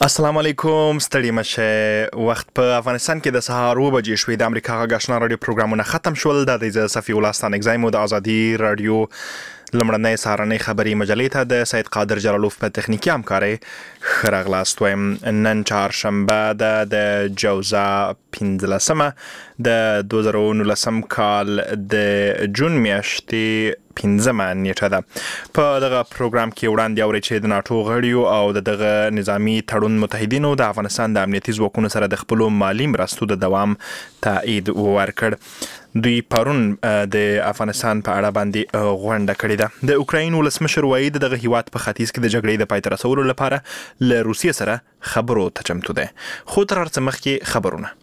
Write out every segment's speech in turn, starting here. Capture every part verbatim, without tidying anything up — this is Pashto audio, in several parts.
السلام علیکم، ستړي مشه. وخت په افغانستان کې د سهار اوه بجې شوې. د امریکا غږ آشنا رادیو پروګرامونه ختم شول. د دې صفي الله ستانکزای مو د ازادي رادیو لمړنۍ سهارنۍ خبري مجلې ته د سید قادر جلالوف په تخنیکی همکاري ښه راغلاست وایم. نن چهارشنبه ده د جوزا پنځلسمه د دوه زره نولسم کال د جون میاشتې پنځمه نیټه ده. په دغه پروګرام کې وړاندې اورئ چې د ناټو غړیو او د دغه نظامی تړون متحدینو د افغانستان د امنیتي ځواکونو سره د خپلو مالي مرستو د دوام تایید ورکړ. دوی پرون د افغانستان په اړه باندې غونډه کړې ده. د اوکراین ولسمشر وایي د دغه هیواد په ختیځ کې د جګړې د پای ته رسولو لپاره له روسیې سره خبرو ته چمتو ده. خو تر هر څه مخکې خبرونه.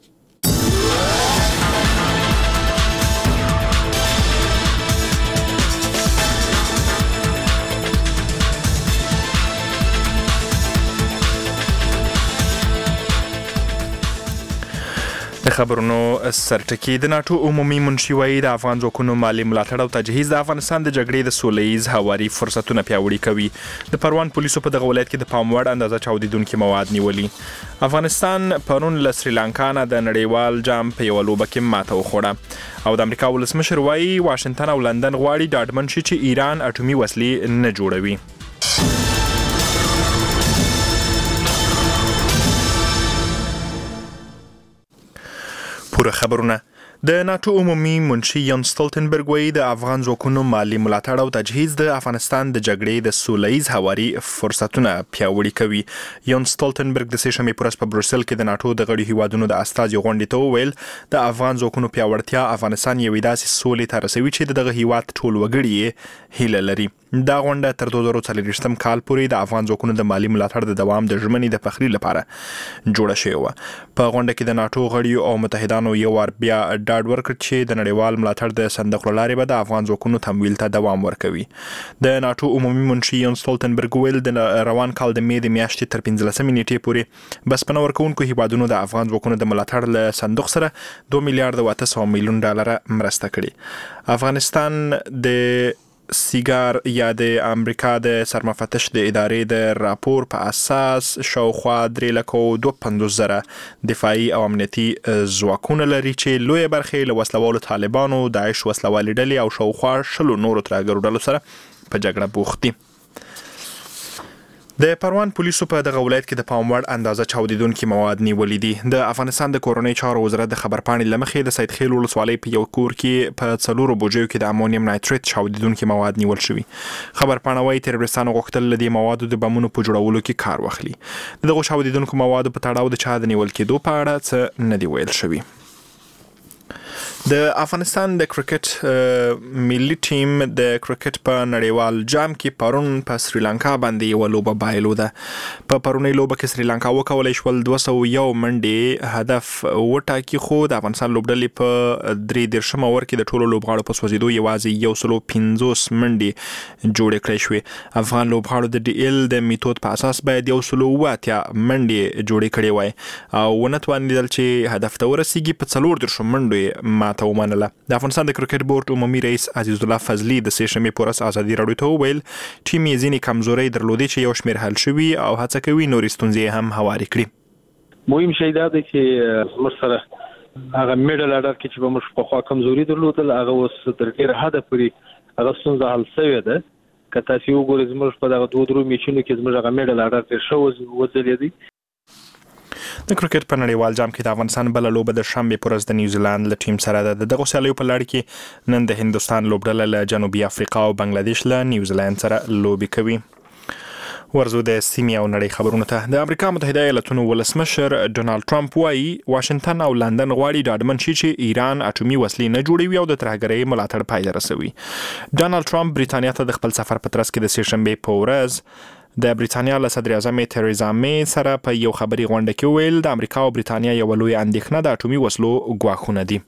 د خبرونو سرټکی. د ناټو عمومي منشي وایي د افغان ځواکونو مالي ملاتړ او تجهیز د افغانستان د جګړې د سولهییز هواري فرصتونه پیاوړي کوي. د پروان پولیسو په دغه ولایت کې د پام وړ اندازه چاودیدونکي مواد نیولي. افغانستان پرون له سریلانکا نه د نړیوال جام په یوه لوبه کې ماته وخوړه. او د امریکا ولسمشر وایي واشنګټن او لندن غواړي ډاډمن شي چې ایران اټومي وسلې نه جوړوي. پوره خبرونه. د ناټو عمومي منشي یان ستولتنبرګ وایي د افغان ځواکونو مالي ملاتړ او تجهیز د افغانستان د جګړې د سولهییز هواري فرصتونه پیاوړي کوي. یان ستولتنبرګ د سې شنبې په ورځ په بروسل کې د ناټو د غړي هیوادونو د استازي غونډې ته وویل د افغان ځواکونو پیاوړتیا افغانستان یوې داسې سولې ته رسوي چې د دغه هیواد ټول وګړي یې هیله لري. دا غونډه تر دوه زره څلوېښتم کال پورې د افغان ځواکونو د مالي ملاتړ د دوام د ژمنې د پخلي لپاره جوړه شوې وه. په غونډه کې د ناټو غړیو او متحدانو یو وار بیا ډاډ ورکړ چې د نړیوال ملاتړ د صندوق له لارې به د افغان ځواکونو تمویل ته دوام ورکوي. د ناټو عمومي منشي یان ستولتنبرګ ویل د روان کال د مې د میاشتې تر پنځلسمې نیټې پورې بسپنه ورکوونکو هیوادونو د افغان ځواکونو د ملاتړ له صندوق سره دوه میلیارډ او اته سوه میلیون ډالره مرسته کړې. افغانستان د سیګار یا د امریکا د سرمفتش د ادارې د راپور په اساس شاوخوا درې لکه او دوه پنځوس زره دفاعي او امنیتي ځواکونه لري چې لویه برخه له وسلوالو طالبانو، داعش وسلوالې ډلې او شاوخوا شلو نورو ترهګرو ډلو سره په جګړه بوخت دي. د پروان پولیسو په دغه ولایت کې د پام وړ اندازه چاودیدونکي مواد نیولي دي. د افغانستان د کورنۍ چارو وزارت د خبرپاڼې له مخې د سید خیل ولسوالۍ په یو کور کې په څلورو بوجیو کې د امونیم نایتریت چاودیدونکي مواد نیول شوي. خبرپاڼه وایي تروریستانو غوښتل له دې موادو د بمونو په جوړولو کې کار واخلي. د دغو چاودیدونکو موادو په تړاو د چا د نیول کېدو په اړه څه نه دي ویل شوي. د افغانستان د کرکټ ملي ټیم د کرکټ په نړیوال جام کې پرون په سریلانکا باندې یو لوبه بایلوده. په پرونی لوبه کې سریلانکا وکولای شول دوه سوه یو منډې هدف وټاکي، خو د افغانستان لوبډلې په درې دېرشم اور کې د ټولو لوبغاړو په سوځېدو یوازې یو سلو پنځوس منډې جوړې کړې شوې. افغان لوبغاړو د ډي ایل د میتود په اساس باید یو سلو اوه اتیا منډې جوړې کړې وای او ونه توانېدل چې هدف ته ورسیږي. په څلور دېرشو منډو یې ماته ومنله. د افغانستان د کرکټ بورډ عمومي رئیس عزیز الله فضلي د سې شنبې په ورځ ازادي راډیو ته وویل ټیم یې ځینې کمزورۍ درلودې چې یو شمېر حل شوي او هڅه کوي نورې ستونزې هم هوارې کړي. مهم شی دا دی چې زموږ سره هغه میډل اډر کې چې به موږ پخوا کمزوري درلودل هغه اوس تر ډېره حده پورې هغه ستونزه حل شوې ده. که تاسې وګورئ زموږ په دغه دوه درو میچونو کې زموږ هغه میډل اډر تېر ښه وځلېدی. د کرکټ په نړیوال جام کې د افغانستان بله لوبه د شنبې په ورځ د نیوزیلند له ټیم سره ده. د دغو سیالیو په لړ کې نن د هندوستان لوبډله له جنوبي افریقا او بنگلادیش له نیوزیلند سره لوبې کوي. ورزو د سیمې او نړۍ خبرونو ته. د امریکا متحده ایالاتونو ولسمشر ډونالد ټرمپ وایي واشنګټن او لندن غواړي ډاډمن شي چې ایران اټومي وسلې نه جوړوي او د ترهګرۍ ملاتړ پای ته رسوي. ډونالد ټرمپ بریتانیا ته د خپل سفر په ترڅ کې د سې شنبې په ورځ د بریتانیا له صدر اعظم تریزا مې سره په یو خبري غونډه کې ویل د امریکا او بریتانیا یو لوی اندېښنه د اټومي وسلو ګواښونه دي.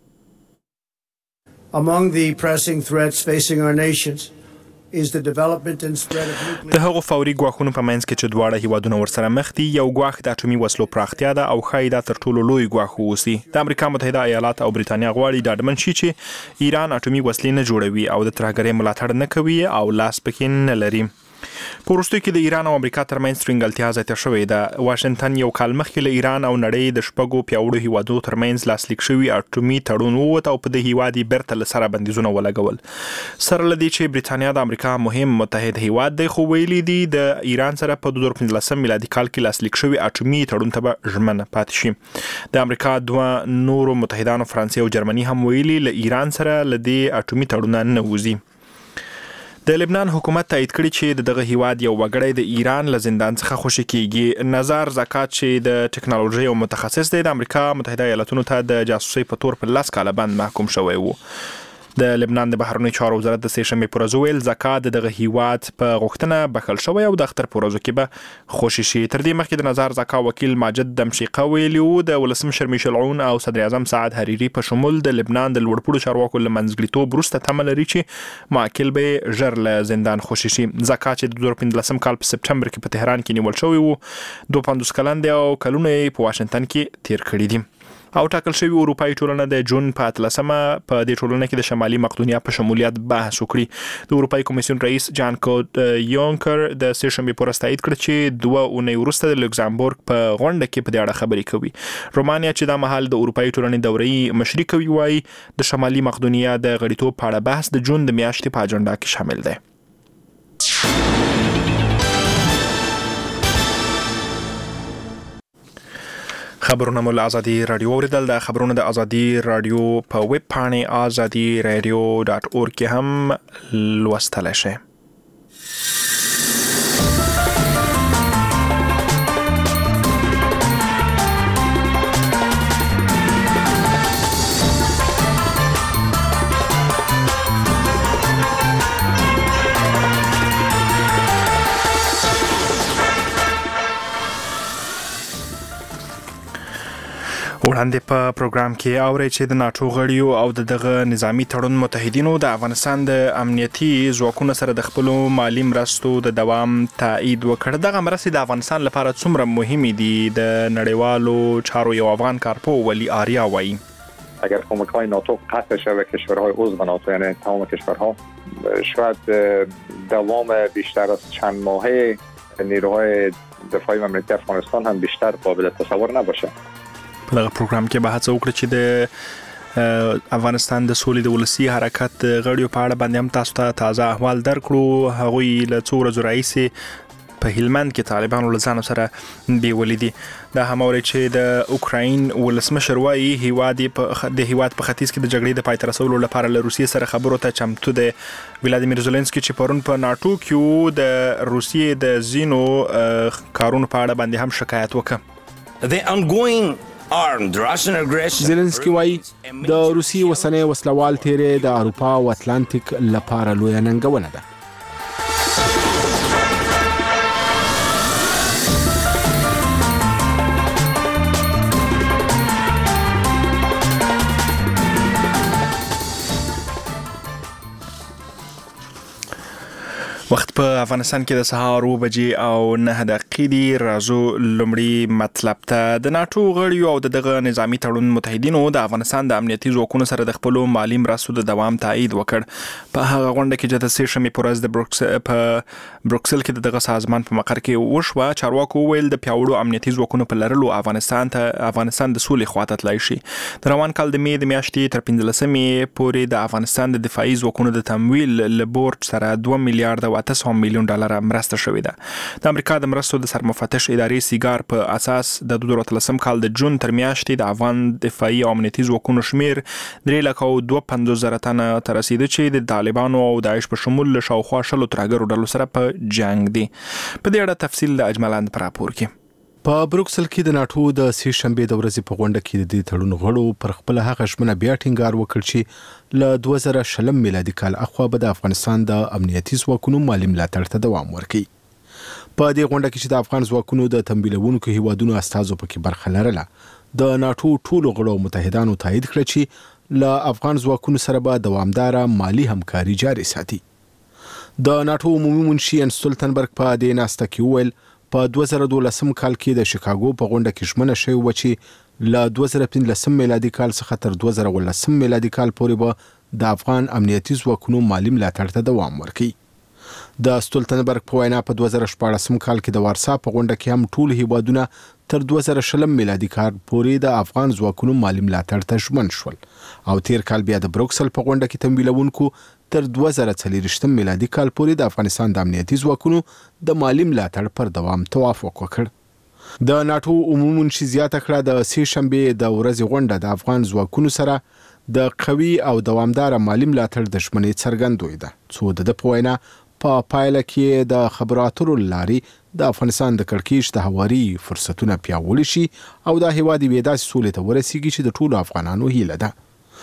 Among the pressing threats facing our nations is the development and spread of nuclear. د هغو فوري ګواښونو په منځ کې چې دواړه هیوادونه ورسره مخ دي یو ګواښ د اټومي وسلو پراختیا ده او ښایي دا تر ټولو لوی ګواښ واوسي. د امریکا متحده ایالات او بریتانیا غواړي ډاډمن شي چې ایران اټومي وسلې نه جوړوي او د ترهګرۍ ملاتړ نه کوي او لاس پکې نه لري. په وروستیو کې د ایران او امریکا ترمنځ ترنګلتیا زیاته شوې ده. واشنگټن یو کال مخکې له ایران او نړۍ د شپږو پیاوړو هیوادونو ترمنځ لاسلیک شوی اټومي تړون ووت او په دې هیواد یې بیرته له سره بندیزونه ولګول. سره له دې چې برېټانیا د امریکا مهم متحد هیواد دی، خو ویلي دي د ایران سره په دوه زره پنځلسم میلادي کال کې لاسلیک شوی اټومي تړون ته به ژمنه پاتې شي. د امریکا دوه نورو متحدانو فرانسې او جرمني هم ویلي له ایران سره له دې اټومي تړونه نه وځي. د لبنان حکومت تایید کړی چې دغه هیواد یو وګړی د ایران له زندان څخه خوشي کیږي. نظر زکات چې د ټکنالوژي او متخصص دی، د امریکا متحده ایالاتونو ته د جاسوسي په تور په لاس کاله بند محکوم شوی وو. د لبنان د بهرنیو چارو وزارت د سه شنبې پر ورځ ویل زکات دغه هیواد په غوښتنه بخښل شوی او د اختر پر ورځو کې به خوشي شي. تر دې مخکې د نظر زکات وکیل ماجد دمشقه ویلي وو د ولسمشر میشل عون او صدر اعظم سعد حریری په شمول د لبنان د لوړپوړو چارواکو له منځګړیتوب وروسته تمه لري چې معقل به ژر له زندان خوشي شي. زکات چې د دوه زره پنځلسم کال په سپټمبر کې په تهران کې نیول شوی وو، دوه پنځوس کلن دی او کلونه یې په واشنگټن کې تیر کړي دي. او ټاکل شوی اروپایي ټولنه د جون په اتلسمه په دې ټولنه کې د شمالي مقدونیا په شمولیت بحث وکړي. د اروپایي کمیسیون رئیس جان کلود یونکر د سه شنبې پر ورځ تایید کړ چې دوه اونۍ وروسته د لوکزامبورګ په غونډه کې په دې اړه خبرې کوي. رومانیا چې دا مهال د اروپایي ټولنې دورې مشري کوي، وایي د شمالي مقدونیا د غړیتوب په اړه بحث د جون د میاشتې په اجنډا کې شامل دی. خبرونه مو له ازادي رادیو اوریدل. د خبرونه د ازادي رادیو په ویب پاڼې ازادي رادیو ډاټ اورګ کې هم لوستلی شئ. وړاندې په پروګرام کې اورئ چې د ناټو غړیو او د دغه نظامی تړون متحدینو د افغانستان د امنیتي ځواکونو سره د خپلو مالي مرستو د دوام تایید وکړ. دغه مرستې د افغانستان لپاره څومره مهمې دي؟ د نړیوالو چارو یو افغان کارپو ولی آریا وایي اگر کمک‌های ناتو قطع شود کشورهای عضو ناتو، یعنی تمام کشورها، شاید دوام بیشتر از چند ماهه نیروهای دفاعی امنیتی افغانستان هم بیشتر قابل تصور نباشه. په دغه پروګرام کې به هڅه وکړو چې د افغانستان د سولې د ولسي حرکت غړیو په اړه باندې هم تاسو ته تازه احوال درکړو. هغوی له څو ورځو راهیسې په هلمند کې طالبانو له ځانو سره بیولي دي. دا هم اورئ چې د اوکراین ولسمشر وایي هیواد د هیواد په ختیځ کې د جګړې د پای ته رسولو لپاره له روسیې سره خبرو ته چمتو دی. ولادیمیر زلنسکي چې پرون په ناټو کې د روسیې د ځینو کارونو په اړه باندې هم شکایت وکړ. The ongoing زيلنسکي وايي د روسي وسنۍ وسلوال تیرې د اروپا او اتلانتیک لپاره لوی ننګونه ده. وخت په افغانستان کې د سهار اوه بجې او نه دقیقې دي. راځو لومړی مطلب ته. د ناټو غړیو او دغه نظامی تړون متحدینو د افغانستان د امنیتي ځواکونو سره د خپلو مالي مرستو د دوام تایید وکړ. په هغه غونډه کې چې د سه شنبې پر ورځ د بروکسل په بروکسل کې دغه سازمان په مقر کې وشوه، چارواکو ویل د پیاوړو امنیتي ځواکونو په لرلو افغانستان ته افغانستان د سولې خواته تللی شي. د روان کال د مې د میاشتې تر پنځلسمې پورې د افغانستان د دفاعي ځواکونو د تمویل له بورډ سره دوه میلیارډ اته سوه میلیون ډالر مرسته شوې ده. د امریکا د مرستو د سرمفتش ادارې سیګار په اساس د دوه زره اتلسم کال د جون تر میاشتې د افغان دفاعي او امنیتي ځواکونو شمیر درې لکه او دوه پنځوس زره تنه ته رسیده چې د طالبانو او داعش په شمول له شاوخوا شلو ترهګرو ډلو سره په جنگ دي. په دې اړه تفصیل د اجملاند پر راپور کې. په بروکسل کې د ناټو د سه شنبې د ورځې په غونډه کې د دې تړون غړو پر خپل هغه ژمنه بیا ټینګار وکړ چې له دوه زره شلم میلادي کال اخوا به د افغانستان د امنیتي ځواکونو مالي ملاتړ ته دوام ورکړي. په دې غونډه کې چې د افغان ځواکونو د تمویلونکو هیوادونو استازو پکې برخه لرله، د ناټو ټولو غړو متحدانو تایید کړ چې له افغان ځواکونو سره به دوامداره مالي همکاري جاري ساتي. د ناټو عمومي منشي ان ستولتنبرګ په دې ناسته کې وویل په دوه زره دولسم کال کې د شیکاګو په غونډه کې ژمنه شوې وه چې له دوه زره پنځلسم میلادي کال څخه تر دوه زره اوولسم میلادي کال پورې به د افغان امنیتي ځواکونو مالي ملاتړ ته دوام ورکړي. د ستولتنبرګ په وینا په دوه زره شپاړسم کال کې د وارسا په غونډه کې هم ټول هیوادونه تر دوه زره شلم میلادي کال پورې د افغان ځواکونو مالی ملاتړ ته ژمن شول او تیر کال بیا د بروکسل په غونډه کې تمویلونکو تر دوه زره څلوېښتم میلادي کال پورې د افغانستان د امنیتي ځواکونو د مالی ملاتړ پر دوام توافق وکړ. د ناتو عمومي منشي زیاته کړه د سې شنبې د ورځې غونډه د افغان ځواکونو سره د قوي او دوامدار مالی ملاتړ د ژمنې څرګندوي ده څو د په وینا په پایله کې د خبرو اترو لاري د افغانستان د کړکېچ د هواري فرصتونه پیاوړي شي او د هیواد وې داسې سولې ته ورسیږي چې د ټولو افغانانو هیله ده.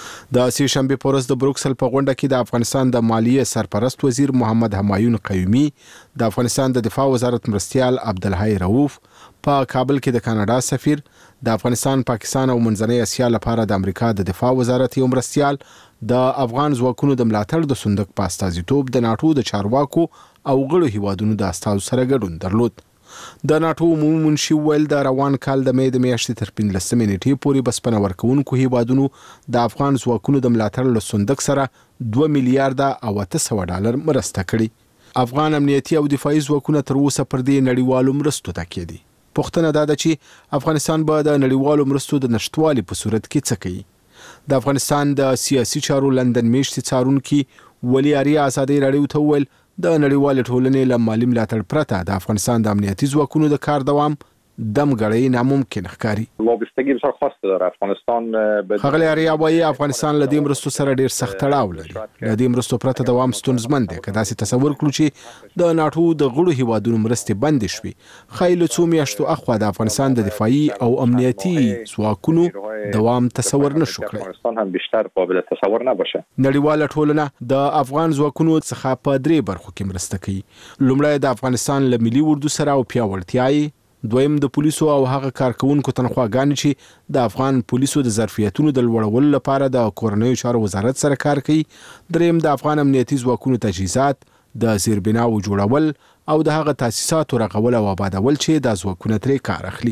د سې شنبې په ورځ د بروکسل په غونډه کې د افغانستان د مالیې سرپرست وزیر محمد همایون قیومي، د افغانستان د دفاع وزارت مرستیال عبدالحی رؤوف، په کابل کې د کاناډا سفیر، د افغانستان، پاکستان او منځنۍ اسیا لپاره د امریکا د دفاع وزارت یو مرستیال، د افغان ځواکونو د ملاتړ د صندوق په استازیتوب د ناټو د چارواکو او غړو هیوادونو د استازو سره ګډون درلود. د ناټو عمومي منشي ویل د روان کال د مې د میاشتې تر پنځلسمې نیټې پورې بسپنه ورکوونکو هیوادونو د افغان ځواکونو د ملاتړ له صندوق سره دوه میلیارډه او اته سوه ډالر مرسته کړې. افغان امنیتي او دفاعي ځواکونه تر اوسه پر دې نړیوالو مرستو تکیه دي. پوښتنه دا ده چې افغانستان به د نړیوالو مرستو د نشټوالي په صورت کې څه کوي. د افغانستان د سیاسي چارو لندن میشتې څارونکي ولی آریا ازادي راډیو ته وویل د نړیوال ټولنې له مالی ملاتړ پرته د افغانستان د امنیتي ځواکونو د کار دوام دمګړی ناممکن ښکاري. وابستگی بسیار خاصی داره افغانستان. ښاغلی آریا وایي افغانستان له دې مرستو سره ډیر سخت تړاو لري. له دې مرستو پرته دوام ستونزمن دی. که داسې تصور کړو چې د ناټو د غړو هیوادونو مرستې بندې شوي، ښایي له څو میاشتو اخوا د افغانستان د دفاعي او امنیتي ځواکونو دوام تصور نشو کړی. افغانستان هم بیشتر قابل تصور نباشه. نړیواله ټولنه د افغان ځواکونو څخه په درې برخو کې مرسته کوي. لومړی د افغانستان له ملي اردو سره او پیاوړتیا، دویم د پولیسو او هغه کارکونکو تنخواګانې چې د افغان پولیسو د ظرفیتونو د لوړولو لپاره د کورنیو چارو وزارت سره کار کوي، دریم د افغان امنیتي ځواکونو تجهیزات، د زیربناو جوړول او د هغه تاسیساتو رغول او آبادول چې د ځواکونو ترې کار اخلي.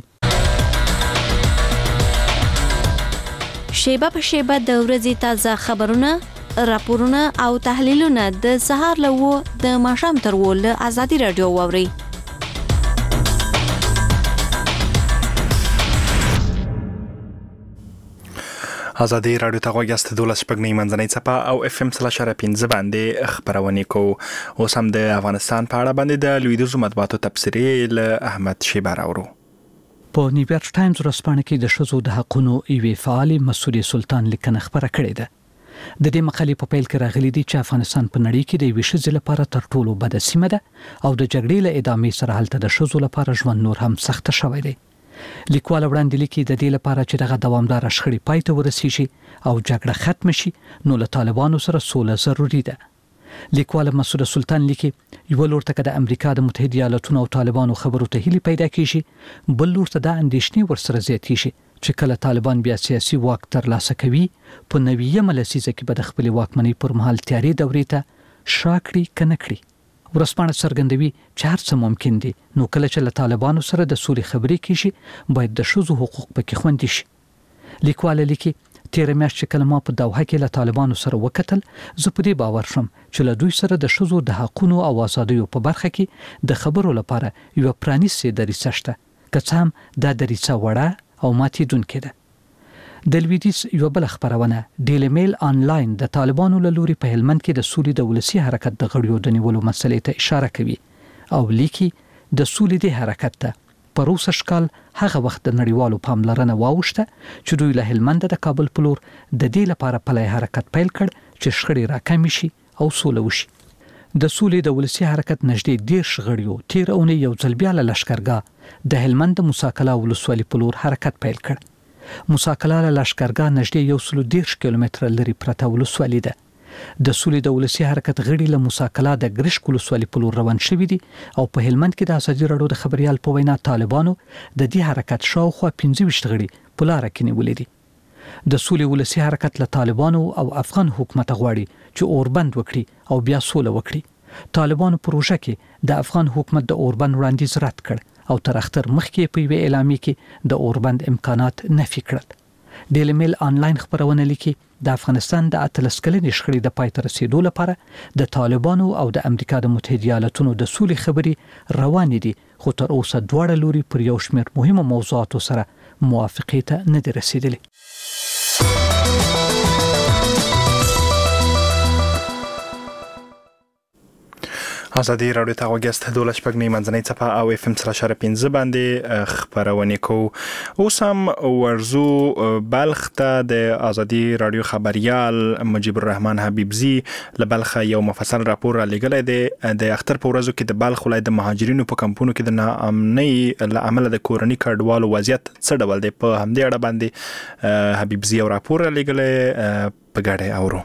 شیبه په شیبه د ورځې تازه خبرونه، راپورونه او تحلیلونه د سهار له و د ماښام تر و له ازادي راډیو واورئ. ازادي راډیو ته غوږ یاست. دولس شپږنۍ منځنۍ څپه او اف ام سل اشاره پنځه باندې خبرونه کوو. اوس هم د افغانستان په اړه باندې د لویدیځو مطبوعاتو تبصرې له احمد شیبه راوړو. په نیویارک ټایمز ورځپاڼه کې د ښځو د حقونو یوې فعالې مسعودې سلطان لیکنه خپره کړې ده. د دې مقالې په پیل کې راغلي دي چې افغانستان په نړۍ کې د یوې ښځې لپاره تر ټولو بده سیمه ده او د جګړې له ادامې سره هلته د ښځو لپاره ژوند نور هم سخته شوی دی. لیکوال وړاندې لیکي د دې لپاره چې دغه دوامدار شخړې پای ته ورسیږي او جګړه ختم شي نو له طالبانو سره سوله ضروري ده. لیکوال مسعود سلطان لیکي یو لور ته د امریکا د متحده ایالاتونو او طالبانو خبرو ته هیلي پیدا کیږي، بل لور ته د اندېښنې ورسره زیاتېږي چې کله طالبان بیا سیاسي واک ترلاسه کوي په نویمه لسیزه کې به د خپلې واکمنۍ پر مهال تیارې دورې ته شا کړي که نه کړي. ورځپاڼه څرګندوي چې هر څه ممکن دي، نو کله چې له طالبانو سره د سولې خبرې کیږي باید د ښځو حقوق پکې خوندي شي. لیکوال لیکي تیره میاشت چې کله ما په دوحه کې له طالبانو سره وکتل، زه په دې باور شوم چې له دوی سره د ښځو د حقونو او ازادیو په برخه کې د خبرو لپاره یو پرانیستې دریڅه شته، که څه هم دا دریڅه وړه او ماتېدونکې ده. د لویدیځ یو بل خبرونه ډیلی میل آنلاین د طالبانو له لوري په هلمند کې د سولې د ولسي حرکت د غړیو د نیولو مسلې ته اشاره کوي او لیکي د سولې د حرکت ته په روسه شکل هغه وخت د نړیوالو پاملرنه واوښته چې دوی له هلمند د کابل په لور د دې لپاره پلی حرکت پیل کړ چې شخړې راکمې شي او سوله وشي. د سولې د ولسي حرکت نږدې دېرش غړیو تېره اونۍ یو ځل بیا له لښکرګاه د هلمند د موسی ولسوالۍ په لور حرکت پیل کړ. موسی قلعه له لښکرګاه نږدې یو سل دېرش کیلومتره لرې پرته ولسوالي ده. د سولې د ولسي حرکت غړي له موسی قلعه د ګرشک ولسوالۍ په لور روان شوي دي او په هلمند کې د ازادي راډیو د خبریال په وینا طالبانو د دې حرکت شاوخوا پنځه ویشت غړي په لاره کې نیولي دي. د سولې ولسي حرکت له طالبانو او افغان حکومت غواړي چې اوربند وکړي او بیا سوله وکړي. طالبانو پروژه کې د افغان حکومت د اوربند وړاندیز رد کړ او تر اختر مخکې په یوې اعلامیه کې د اوربند امکانات نفي کړل. ډیلی میل آنلاین خبرونه لیکي د افغانستان د اتلس کلنې شخړې د پای ته رسیدو لپاره د طالبانو او د امریکا د متحده ایالاتونو د سولې خبرې روانې دي، خو تر اوسه دواړه لوري پر یو شمېر مهمو موضوعاتو سره موافقې ته نه دي رسیدلي. ازادي راډیو ته وګورئ دولس پګنی منځنۍ صفه او اف ام سره پنځه باندې خبرونه کو. اوس هم ورزو بلخ ته د ازادي راډیو خبريال مجيب الرحمن حبيبزي لبلخ یو مفصل راپور را لګلای دی د اختر په ورځو کې د بلخ ولایت د مهاجرینو په کمپونو کې د ناامنۍ لامل د کورنۍ کډوالو وضعیت څه ډول دی په همدې اړه باندې حبيبزي یو راپور را لګلای په ګډه اورو.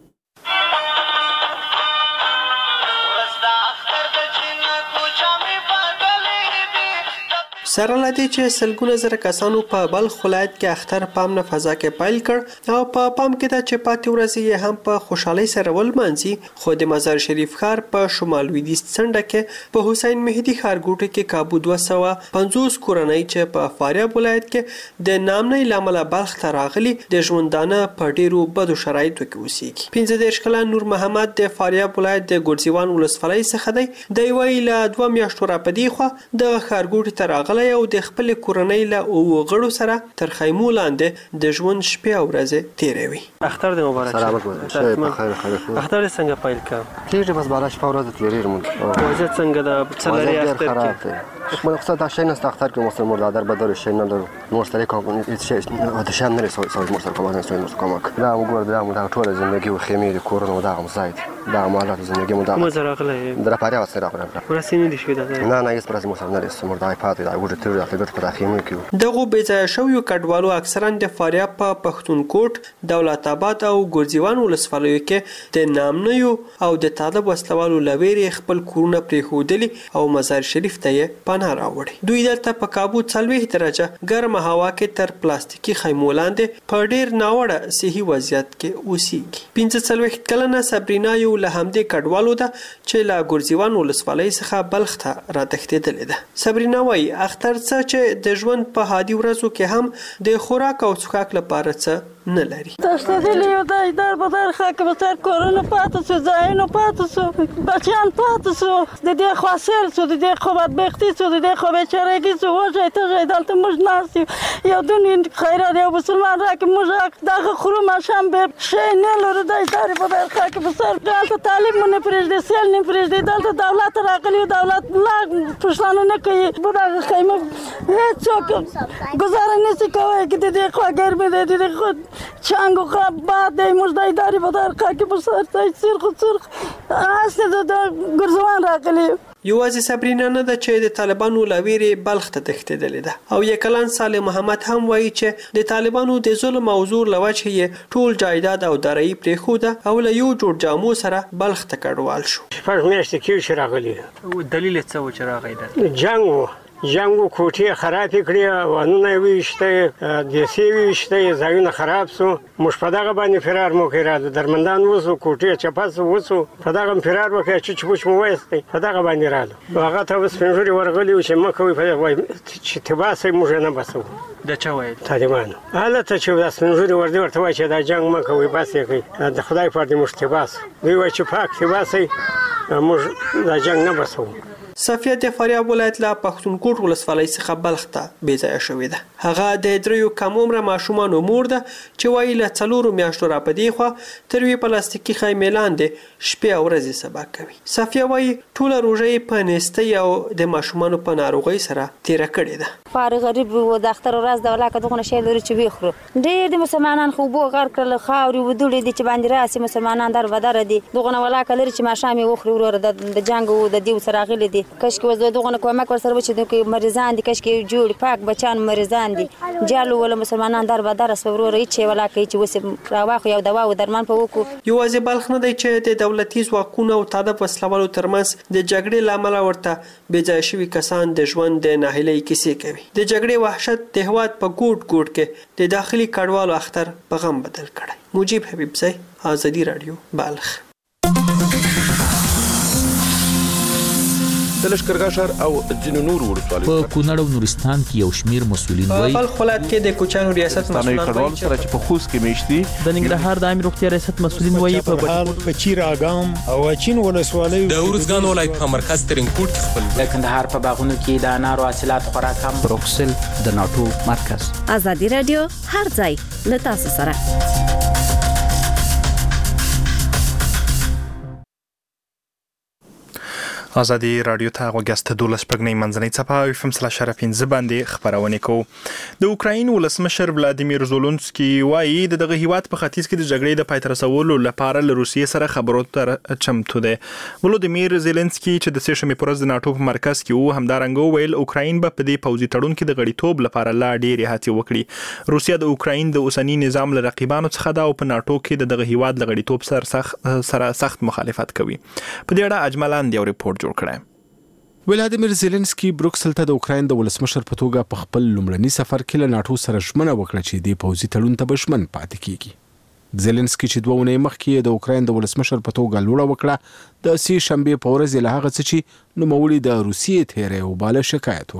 سره لدی چې سلګونه زره کسانو په بلخ ولایت کې اختر پام نه فضا کې پایل کړ او په پام کې د چې پاتې ورځې یې هم په خوشحالي سره ولمانځي، خو د مزار شریف ښار په شمال لویدیځ څنډه کې په حسین مهدي ښارګوټي کې کابو دوه سوه پنځوس کورنۍ چې په فاریاب ولایت کې د نامنۍ لامل بلخ ته راغلي د ژوندانه په ډیرو بدو شرایطو کې اوسېږي. پنځه دېرش کلن نور محمد د فاریاب ولایت د ګورځیوان ولسوالۍ څخه دی. د یوې له دوه میاشتو راپدې خوا د ښارګوټي ته راغلی او د خپل کورنۍ له اوو غړو سره تر خیمو لاندې د ژوند شپې او ورځې تیروي. اختر دې مبارک شه. بخیر خیر. اختر څنګه پیل کړ؟ کېږي بس بالا شپه ورځ تیرېږي مونږ. وضعیت څنګه د څلوري اختر کې؟ من خصوصا داشتن است اختر که مسلم مردادر بدر شین ندارم مشترک کامون ایتش آتشام نری سال سال مشترک کامون است مشترک کامک دا مگور دا مدام طول زندگی و خیمی کرونا و داغم زاید دا مالات زندگی مدام مزرعه در پاریا واسه راپرم ورسینی دیش کده نه نه ایست برای مسلم نری است مردای پات دا وجود تر دا تگر پر خیمی کیو دغه بيځای شویو کډوالو اکثرا د فاریاب په پښتونکوټ، دولت آباد او ګورځیوان ولسوالیو کې د نامنیو او د طالب وسلوالو لویری خپل کورونه پریښودلي او مزار شریف ته پناه راوړي. دوی دلته په کابو څلوېښت درجه ګرمه هوا کې تر پلاستیکي خیمو لاندې په ډیر ناوړه صحي وضعیت کې اوسېږي. پنځه څلوېښت کلنه صبرینا یو له همدې کډوالو ده چې له ګورځیوان ولسوالۍ څخه بلخ ته راتښتېدلې ده. صبرینا وایي اختر څه چې د ژوند په هادي ورځو کې هم د خوراک او څښاک لپاره څه نه لري. تشتدلی یو دای در بدر خاک بسر کورونه پاتې سو، ځایونه پاتې سو، بچیان پاتې سو، د دې خوا سیل سو، د دې خوا بدبختي سو، د دې خوا بیچارهګي سو، وږی تږی دلته موږ ناست یو یو دونې خیرات یو مسلمان راکړي موږ دغه خورو ماښام به شی نه لرو دای در بدر خاک بسر دلته تعلیم مو نه پرېږدي، سیل نه پرېږدي، دلته دولت راغلی دولت لا پوښتنه نه کوي. دغه خیمه هېڅوک ګزاره نشي کوی که د دې خوا ګرمي دی، د دې خوا چنگ و خب بعد دی مجدای داری بدر خاک بسر تای سرخ سرخ اصل د ګرځوان راغلی. یوازې صبرینا نه ده چې د طالبانو له ویرې بلخ ته تښتېدلې ده او یک کلن صالح محمد هم وایي چې د طالبانو د ظلم او زور له وجې یې ټول جایداد او دارایي پرېښوده او له یو جوړ جامو سره بلخ ته کډوال شو. شپږ میاشتې کېږي چې راغلي. دلیل یې څه و چې راغی ده؟ جنګ و جنګو کوټې خرابې کړې، وانونه یې ویشته، دیسې ویشته، ځایونه خراب سو. موږ په دغه باندې فرار مو کړی، درمندان وسو، کوټې چپس وسو، په دغه فرار وکړی، چوچ پوچ مو وایستی، په دغه باندې رالو. هغه ته اوس سپین ږیري ورغلي وو چې مه کوئ، وایي چې ته باسئ موږ یې نه باسو. د چا ویل؟ طالبانو. هلته چې دا سپین ږیري ورته ورته وایي چې دا جنګ مه کوئ، بس یې کوئ، د خدای په دې موږ ته باسو. دوی وایي چې پاک ته باسئ، موږ دا جنګ نه باسو. صفیه د فاریاب ولایت له پښتونکوټ ولسوالۍ څخه بلخ ته بېځایه شوې ده. هغه د دریو کم عمره ماشومانو مور ده چې وایي له څلورو میاشتو راپدې خوا تر یوې پلاستیکي خیمې لاندې شپې او ورځې سبا کوي. صفیه وایي ټوله روژه یې په نیستۍ او د ماشومانو په ناروغۍ سره تېره کړې ده. فارغ غریب و د اختر ورځ د ولاکه دغونه شی لري چې ویخورو. ډېر د مسلمانان خو اوبو غر کړل، خاورې ودوړې دي چې باندې راسي مسلمانان در بدره دي. دغونه ولاکه لري چې ماښام یې وخوري وروره د جنګ و د دیو سره راغلي دي. کشکې اوس دغونه کومک ورسره وشي، د مریضان دي، کشکې جوړ پاک بچیان مریضان دي. جالو ولا مسلمانان در بدره سو وروره هېڅ شی ولاکه چې اوس راواخلو یو دوا او درمان په وکړو. یوازې بلخ نه دی چې د دولتي ځواکونو او طالب وسلوالو ترمنځ د جګړې له امله ورته بېځایه شوي کسان د ژوند د ناهیلۍ کیسې کوي. د جګړې وحشت د هېواد په ګوټ ګوټ کې د داخلي کډوالو اختر په غم بدل کړی. مجيب حبیبزی، ازادي راډیو، بلخ. د لشکرګاه ښار او ځینو نورو ولسوالیو په کونړ او نورستان کې یو شمیر مسؤلین وایي په بلخ ولایت کې د کوچیانو ریاست مسؤلان وایي سره چې په خوست کې میشتي د ننګرهار د عامه روغتیا ریاست مسؤلین وایي په بهال په چیر اګام او چین ولسوالیو د ورزګان ولایت په مرکز ترینکوټ کې خپل د کندهار په باغونو کې د انارو حاصلات خورا کم. بروکسل د ناتو مرکز. ازادي رادیو هر ځای له تاسو سره. ازادي رادیو ته غوښتل دولس پګنې منځنۍ صفه اف ام سلا شرفین زباندې خبرونه کو. د اوکراین ولسمشر ولادیمیر زولنسکی وایي د دغه هیواد په ختیځ کې د جګړې د پای ته رسولو لپاره له روسیې سره خبرو ته چمتو دی. ولادیمیر زيلنسکي چې د سه شنبې پر ورځ د ناتو په مرکز کې وو همدارنګه ویل اوکراین به په دې پوځي تړون کې د غړیتوب لپاره لا ډېرې هڅې وکړي. روسیا د اوکراین د اوسنی نظام له رقیبانو څخه دا او په ناتو کې د دغه هیواد د غړیتوب سره سخت سره سخت مخالفت کوي. په دې اړه اجملاند یو ریپورت جوړ کړی. ولادیمیر زيلنسکي بروکسل ته د اوکراین د ولسمشر په توګه په خپل لومړني سفر کې له ناتو سره ژمنه وکړه چې د پوځي تړون ته بشمن پاتې کیږي. زيلنسکي چې دوه ونې مخکې د اوکراین د ولسمشر په توګه لوړه وکړه د سه شنبې په ورځ له هغه څه چې نوموړي د روسیې تیرې او بالا شکایت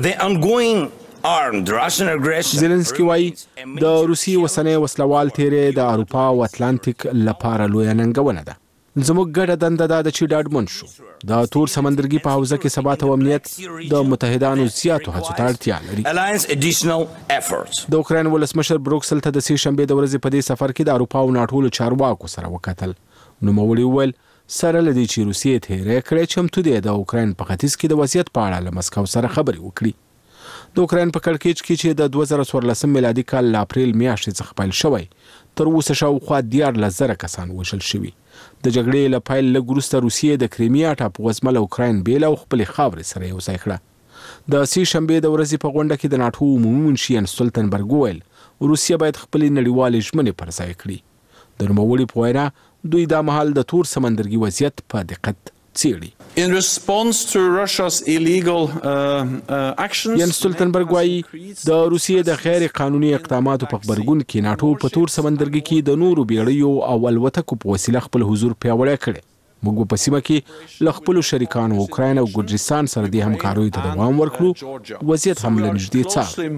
وکړ. زيلنسکي وایي د روسیې وسنۍ وسلوال تیرې د اروپا او اتلانتیک لپاره لوی ننګونه ده. زموږ ګډه دنده دا ده چې ډاډمن شو د تور سمندرګي په حوزه کې ثبات او امنیت د متحدانو زیاتو هڅو ته اړتیا لري. د اوکراین ولسمشر بروکسل ته د سه شنبې د ورځې په دې سفر کې د اروپا او ناټو له چارواکو سره وکتل. نوموړي وویل سره لدی چې روسیې تیرې کړې چمتو دی د اوکراین په ختیځ کې د وضعیت په اړه له مسکو سره خبرې وکړي. د اوکراین په کړکېچ کې چې د دوه زره څوارلسم میلادي کال له اپریل میاشتې څخه پیل شوی تر اوسه شاوخوا دیارلس زره کسان وژل شوي. د جګړې له پیل لږ وروسته روسیې د کریمیا ټاپووزمه له اوکراین بیله او خپلې خاورې سره یو ځای کړه. د سه شنبې د ورځې په غونډه کې د ناټو عمومي منشي یانس سټولتنبرګ وویل روسیه باید خپلې نړیوالې ژمنې پر ځای کړي. د نوموړي په وینا دوی دا مهال د تور سمندرګي وضعیت په دقت څیړي. In response to Russia's illegal uh, uh, actions, یانس سټولتنبرګ وایي د روسیې د غیر قانوني اقداماتو په خبرګون کې ناټو په تور سمندرګي کې د نورو بیړیو او الوتکو په وسیله خپل حضور پیاوړی کړي. موږ په سیمه کې له خپلو شریکانو اوکراین او ګرجستان سره د همکاریو ته دوام ورکړو. وضعیت هم له نږدې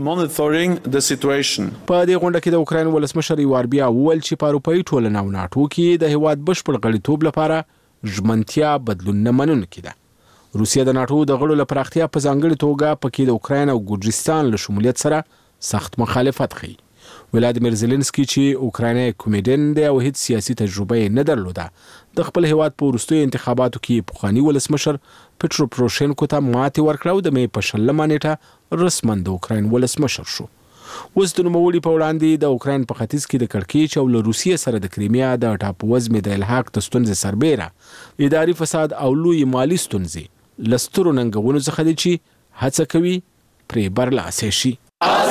څارو. په دې غونډه کې د اوکراین ولسمشر ایوار بیا وویل چې په اروپایي ټولنه او ناټو کې د هیواد بشپړ غړیتوب لپاره ژمنتیا بدلون نه منونکې ده. روسیه د ناټو د غړو له پراختیا په ځانګړې توګه په کې د اوکراین او ګرجستان له شمولیت سره سخت مخالفت کوي. ولادیمیر زيلنسکي چې اوکرایني کومیډین دی او هیڅ سیاسي تجربه یې نه درلوده د خپل هیواد په وروستیو انتخاباتو کې پخواني ولسمشر پټرو پروشینکو ته ماتې ورکړه او د مې په شلمه نیټه رسماً د اوکراین ولسمشر شو. اوس د نوموړي په وړاندې د اوکراین په ختیځ کې د کړکېچ او له روسیې سره د کریمیا د ټاپووزمې د الحاق د ستونزې سربیره اداري فساد او لوی مالي ستونزې له سترو ننګونو څخه دي چې هڅه کوي پرې برلاسې شي.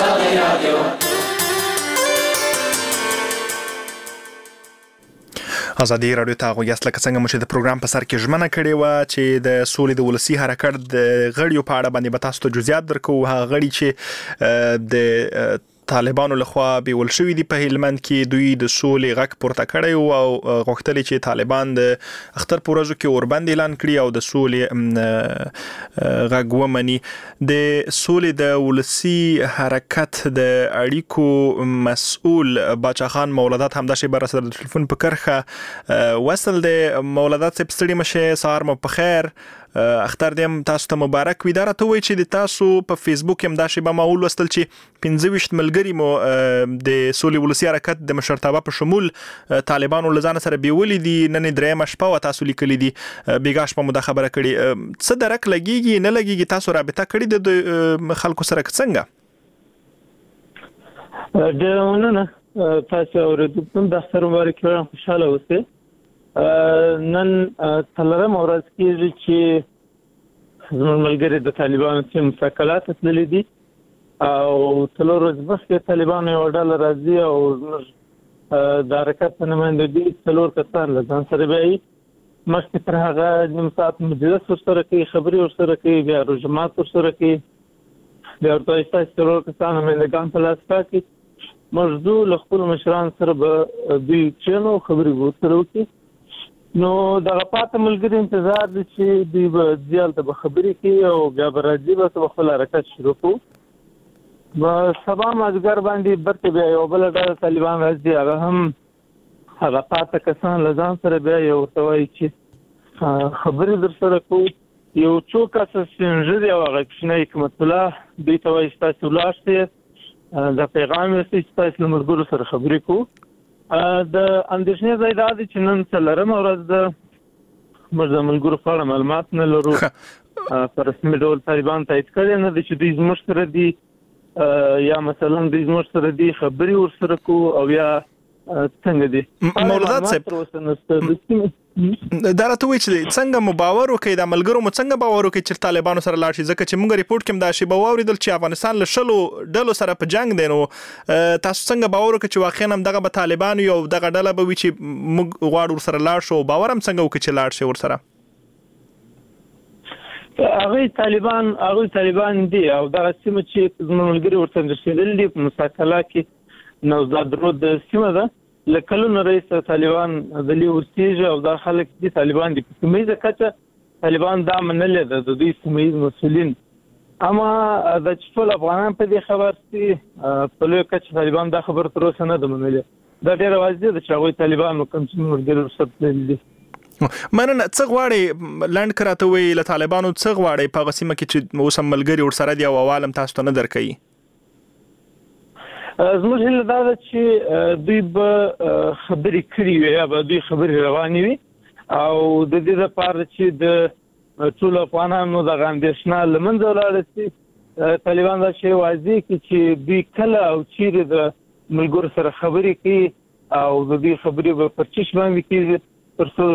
ازادي رادیو ته غوښتل لکه څنګه مو چې د پروګرام په سر کې ژمنه کړې و چې د سولې د ولسی حرکت د غړیو په اړه باندې به تاسو ته جزئیات درکو. هغه غړي چې د طالبانو لخوا بیول شوی دي په هلمند کې دوی د سولې غږ پورته کړی او غوښتل چې طالبان د اختر په ورځو کې اوربند اعلان کړي او د سولې غږ ومني. د سولې د ولسی حرکت د اړیکو مسؤل باچا خان مولدات هم د شی بر سره د ټلیفون په کرخه وصل د مولدات صاحب ستړي مشه سهار مو په خیر. اختر دیم تاسو ته مبارک وي. دا راته وایي چې د تاسو په فیسبوک هم دا شی به ما ولوستل چې پنځه ویشت ملګري مو د سولې ولسی حرکت د مشرتابه په شمول طالبانو له ځان سره بیولې دي. نن درېیمه شپه و تاسو لیکلي دي بیګا شپه مو دا خبره کړې. څه درک لګیږي نه لګیږي تاسو رابطه کړې د خلکو سره څنګه؟ ډېر مننه تاسو اوریدونکو د اختر مبارک وي. خوشاله اوسئ. نن تلرم ورځ کېږي چې زموږ ملګري د طالبانو چې مساکلات تللي دي او څلور ورځې مخکې طالبانو یوه ډله راځي او زموږ د حرکت په نمایندګي څلور کسان له ځان سره بیایي. مخکې تر هغه نیم ساعت مجلس ورسره کوي، خبرې ورسره کوي، بیا رجمات ورسره کوي، بیا ورته وایي ستاسې څلور کسان نمایندګان په لاس راکړي. موږ ځو له خپلو مشرانو سره به دوی کښېنو خبرې به ورسره وکړي. نو دغه پاتې ملګري انتظار دي چې دوی به ځل ته خبرې کوي او بیا به راځي به خپل حرکت شروع کوو. په سبا مازدیګر باندې برته بیا یو بل ډله طالبان راځي، هغه هم هغه پاتې کسان له ځان سره بیا یو ورته وایي چې خبرې در سره کوو. یو څو کسه سپین ږیري او هغه کوچنی حکمت الله دوی ته وایي ستاسې ولاړ شئ، دا پیغام یې رسوي چې ستاسې له ملګرو سره خبرې کوو. د اندېښنې ځای دا دی چې نن څلورمه ورځ ده، موږ د ملګرو په اړه معلومات نه لرو. په رسمي ډول طالبان تایید کړی نه دی چې دوی زموږ سره دي یا مثلا دوی زموږ سره دي، خبرې ورسره کوو او یا څنګه دي. مولودات صاحب دا راته وایي چې څنګه مو باور وکړئ، د ملګرو مو څنګه باور وکړئ چې طالبانو سره لاړ شي؟ ځکه چې موږ ریپورټ کې هم دا شی به واورېدل چې افغانستان له شلو ډلو سره په جنګ دی. نو تاسو څنګه باور وکړئ چې واقعا هم دغه به طالبان یو دغه ډله به وي چې موږ غواړو ورسره لاړ شو؟ باور هم څنګه وکړئ چې لاړ شي ورسره؟ هغوی طالبان هغوی طالبان دي او دغه سیمه چې زموږ ملګري ورته رسېدلي دي په مساکله کې نوزاد رود سیمه ده، له کلونو رئیس طالبان دلې ورسېږي او دا خلک دي طالبان دي. په سیمه ییزه کچه طالبان دا منلې ده د دوی سیمه ییز مسؤلین، اما د چې ټول افغانان په دې خبر سي په لویه کچه طالبان دا خبر تر اوسه نه ده منلې. دا ډېره واضح ده چې هغوی طالبان کوم چې ملګري ورسره تللي دي. مننه. څه غواړئ لنډ که راته ووایي له طالبانو څه غواړئ په هغه سیمه کې چې اوس هم ملګري ورسره دي او اول هم تاسو ته نه درکوي؟ زموږ هیله دا ده چې دوی به خبرې کړي وي یا به دوی خبرې روانې وي او د دې لپاره چې د ټولو افغانانو دغه اندېښنه له منځه ولاړه شي، طالبان دا شی واضح کړي چې دوی کله او چیرې د ملګرو سره خبرې کوي او د دوی خبرې به پر چشم باندې کېږي تر څو